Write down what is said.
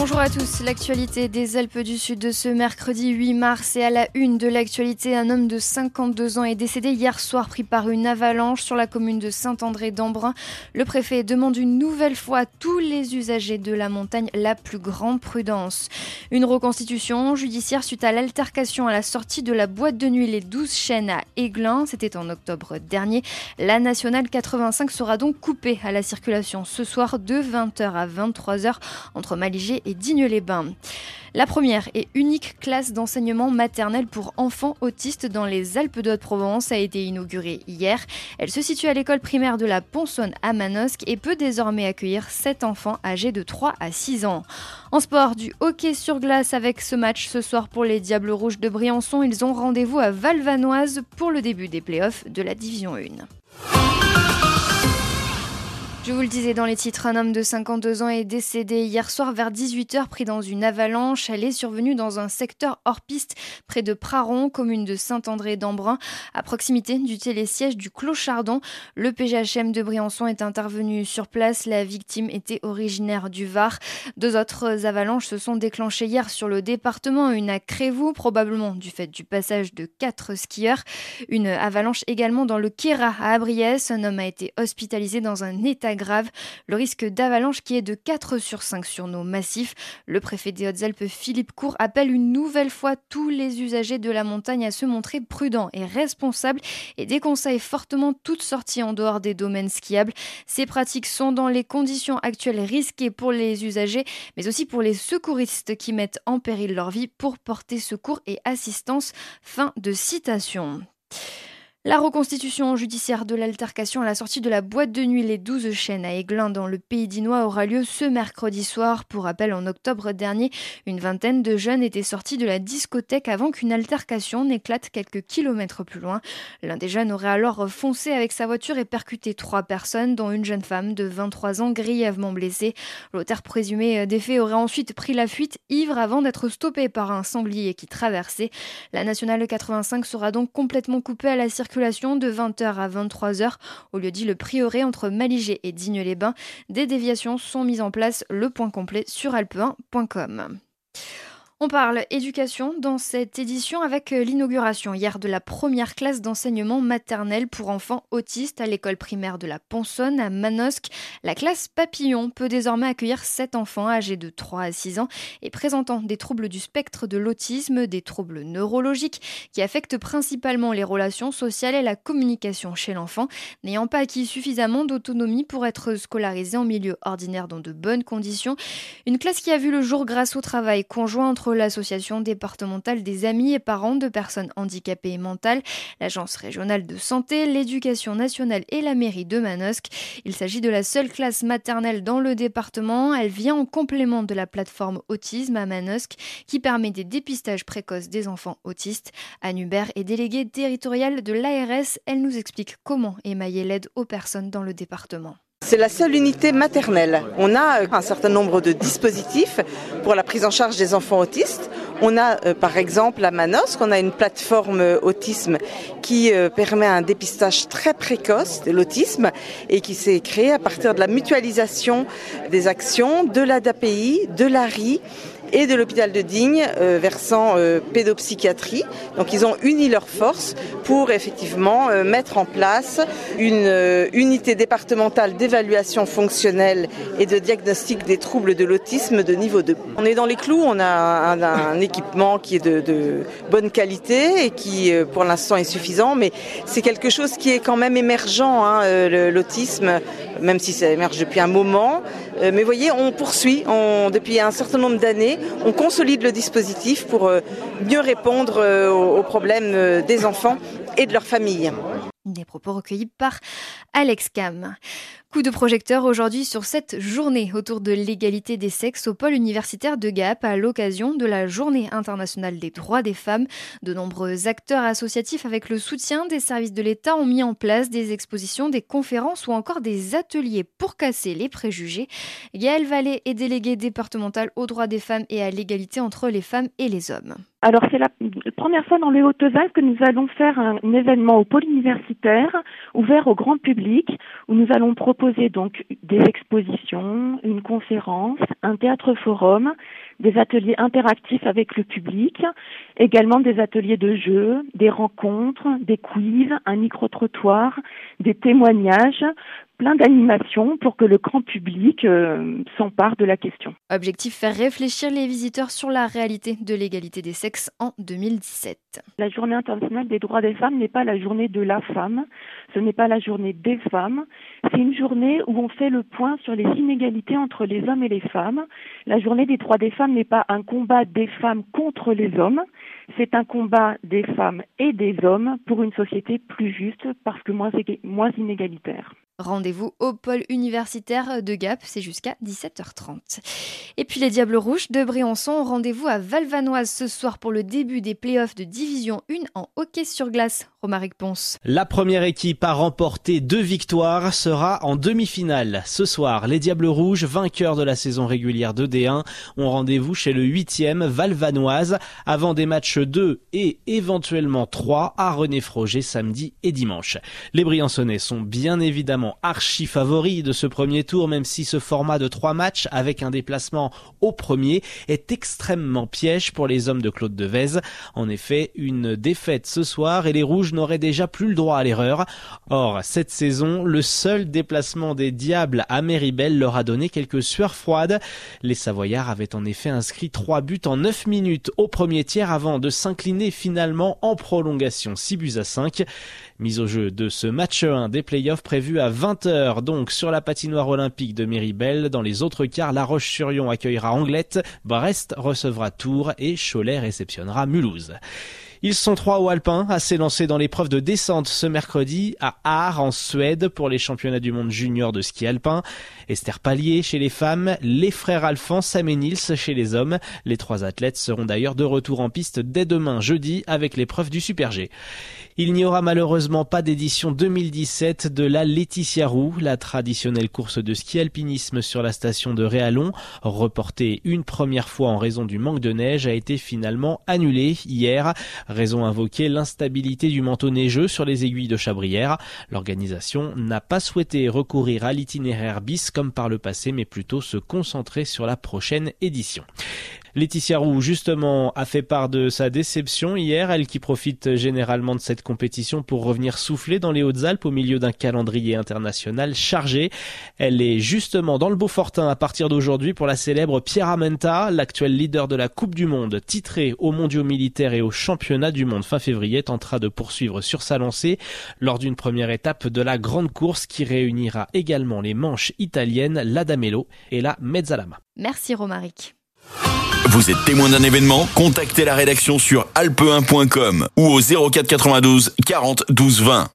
Bonjour à tous, l'actualité des Alpes du Sud de ce mercredi 8 mars est à la une de l'actualité. Un homme de 52 ans est décédé hier soir pris par une avalanche sur la commune de Saint-André-d'Embrun. Le préfet demande une nouvelle fois à tous les usagers de la montagne la plus grande prudence. Une reconstitution judiciaire suite à l'altercation à la sortie de la boîte de nuit Les 12 Chênes à Aiglun. C'était en octobre dernier. La nationale 85 sera donc coupée à la circulation ce soir de 20h à 23h entre Malijai et Digne-les-Bains. La première et unique classe d'enseignement maternel pour enfants autistes dans les Alpes de Haute-Provence a été inaugurée hier. Elle se situe à l'école primaire de la Ponsonne à Manosque et peut désormais accueillir 7 enfants âgés de 3 à 6 ans. En sport, du hockey sur glace avec ce match ce soir pour les Diables Rouges de Briançon. Ils ont rendez-vous à Valvanoise pour le début des playoffs de la Division 1. Je vous le disais dans les titres, un homme de 52 ans est décédé hier soir vers 18h pris dans une avalanche. Elle est survenue dans un secteur hors piste près de Praron, commune de Saint-André-d'Embrun, à proximité du télésiège du Clos Chardon. Le PGHM de Briançon est intervenu sur place. La victime était originaire du Var. 2 autres avalanches se sont déclenchées hier sur le département. Une à Crévoux, probablement du fait du passage de 4 skieurs. Une avalanche également dans le Queyras à Abriès. Un homme a été hospitalisé dans un état grave. Le risque d'avalanche qui est de 4 sur 5 sur nos massifs. Le préfet des Hautes-Alpes, Philippe Court, appelle une nouvelle fois tous les usagers de la montagne à se montrer prudents et responsables et déconseille fortement toute sortie en dehors des domaines skiables. Ces pratiques sont dans les conditions actuelles risquées pour les usagers, mais aussi pour les secouristes qui mettent en péril leur vie pour porter secours et assistance. Fin de citation. La reconstitution judiciaire de l'altercation à la sortie de la boîte de nuit Les 12 Chênes à Aiglun dans le Pays d'Inois aura lieu ce mercredi soir. Pour rappel, en octobre dernier, une vingtaine de jeunes étaient sortis de la discothèque avant qu'une altercation n'éclate quelques kilomètres plus loin. L'un des jeunes aurait alors foncé avec sa voiture et percuté 3 personnes, dont une jeune femme de 23 ans grièvement blessée. L'auteur présumé des faits aurait ensuite pris la fuite ivre avant d'être stoppé par un sanglier qui traversait. La nationale 85 sera donc complètement coupée à la circulation de 20h à 23h au lieu dit le Prieuré entre Malijai et Digne-les-Bains. Des déviations sont mises en place. Le point complet sur alpe1.com. On parle éducation dans cette édition avec l'inauguration hier de la première classe d'enseignement maternel pour enfants autistes à l'école primaire de la Ponsonne à Manosque. La classe Papillon peut désormais accueillir 7 enfants âgés de 3 à 6 ans et présentant des troubles du spectre de l'autisme, des troubles neurologiques qui affectent principalement les relations sociales et la communication chez l'enfant, n'ayant pas acquis suffisamment d'autonomie pour être scolarisé en milieu ordinaire dans de bonnes conditions. Une classe qui a vu le jour grâce au travail conjoint entre l'association départementale des amis et parents de personnes handicapées et mentales, l'agence régionale de santé, l'éducation nationale et la mairie de Manosque. Il s'agit de la seule classe maternelle dans le département. Elle vient en complément de la plateforme Autisme à Manosque qui permet des dépistages précoces des enfants autistes. Anne Hubert est déléguée territoriale de l'ARS. Elle nous explique comment émailler l'aide aux personnes dans le département. C'est la seule unité maternelle. On a un certain nombre de dispositifs pour la prise en charge des enfants autistes. On a par exemple à Manosque, on a une plateforme autisme qui permet un dépistage très précoce de l'autisme et qui s'est créée à partir de la mutualisation des actions de l'ADAPI, de l'ARI et de l'hôpital de Digne, versant pédopsychiatrie. Donc ils ont uni leurs forces pour effectivement mettre en place une unité départementale d'évaluation fonctionnelle et de diagnostic des troubles de l'autisme de niveau 2. On est dans les clous, on a un équipement qui est de bonne qualité et qui pour l'instant est suffisant, mais c'est quelque chose qui est quand même émergent, l'autisme, même si ça émerge depuis un moment. Mais voyez, on poursuit, depuis un certain nombre d'années, on consolide le dispositif pour mieux répondre aux problèmes des enfants et de leurs familles. Des propos recueillis par Alex Cam. Coup de projecteur aujourd'hui sur cette journée autour de l'égalité des sexes au pôle universitaire de Gap à l'occasion de la Journée internationale des droits des femmes. De nombreux acteurs associatifs avec le soutien des services de l'État ont mis en place des expositions, des conférences ou encore des ateliers pour casser les préjugés. Gaëlle Vallée est déléguée départementale aux droits des femmes et à l'égalité entre les femmes et les hommes. Alors c'est la première fois dans les Hautes-Alpes que nous allons faire un événement au pôle universitaire ouvert au grand public où nous allons proposer proposer donc des expositions, une conférence, un théâtre-forum, des ateliers interactifs avec le public, également des ateliers de jeu, des rencontres, des quiz, un micro-trottoir, des témoignages, plein d'animations pour que le grand public s'empare de la question. Objectif, faire réfléchir les visiteurs sur la réalité de l'égalité des sexes en 2017. La journée internationale des droits des femmes n'est pas la journée de la femme, ce n'est pas la journée des femmes, c'est une journée où on fait le point sur les inégalités entre les hommes et les femmes. La journée des droits des femmes n'est pas un combat des femmes contre les hommes, c'est un combat des femmes et des hommes pour une société plus juste parce que moins inégalitaire. Rendez-vous au pôle universitaire de Gap, c'est jusqu'à 17h30. Et puis les Diables Rouges de Briançon ont rendez-vous à Valvanoise ce soir pour le début des playoffs de Division 1 en hockey sur glace. Romaric Ponce. La première équipe à remporter 2 victoires sera en demi-finale. Ce soir, les Diables Rouges, vainqueurs de la saison régulière de D1, ont rendez-vous chez le 8e Valvanoise avant des matchs 2 et éventuellement 3 à René-Froger samedi et dimanche. Les Briançonnais sont bien évidemment archi favoris de ce premier tour, même si ce format de 3 matchs avec un déplacement au premier est extrêmement piège pour les hommes de Claude Devèze. En effet, une défaite ce soir et les Rouges n'auraient déjà plus le droit à l'erreur. Or, cette saison, le seul déplacement des Diables à Méribel leur a donné quelques sueurs froides. Les Savoyards avaient en effet inscrit 3 buts en 9 minutes au premier tiers avant de s'incliner finalement en prolongation 6-5. Mise au jeu de ce match 1 des playoffs prévus à 20h donc sur la patinoire olympique de Méribel. Dans les autres quarts, La Roche-sur-Yon accueillera Anglette, Brest recevra Tours et Cholet réceptionnera Mulhouse. Ils sont 3 au alpin à s'élancer dans l'épreuve de descente ce mercredi à Aar en Suède pour les championnats du monde junior de ski alpin. Esther Pallier chez les femmes, les frères Alphand, Sam et Nils chez les hommes. Les 3 athlètes seront d'ailleurs de retour en piste dès demain jeudi avec l'épreuve du Super G. Il n'y aura malheureusement pas d'édition 2017 de la Laetitia Roux, la traditionnelle course de ski alpinisme sur la station de Réalon, reportée une première fois en raison du manque de neige, a été finalement annulée hier. Raison invoquée, l'instabilité du manteau neigeux sur les aiguilles de Chabrières. L'organisation n'a pas souhaité recourir à l'itinéraire bis comme par le passé, mais plutôt se concentrer sur la prochaine édition. Laetitia Roux, justement, a fait part de sa déception hier, elle qui profite généralement de cette compétition pour revenir souffler dans les Hautes-Alpes au milieu d'un calendrier international chargé. Elle est justement dans le Beaufortin à partir d'aujourd'hui pour la célèbre Pierre Amenta, l'actuel leader de la Coupe du Monde, titré aux mondiaux militaires et aux championnats du monde fin février, tentera de poursuivre sur sa lancée lors d'une première étape de la grande course qui réunira également les manches italiennes, la Damello et la Mezzalama. Merci Romaric. Vous êtes témoin d'un événement? Contactez la rédaction sur alpe1.com ou au 04 92 40 12 20.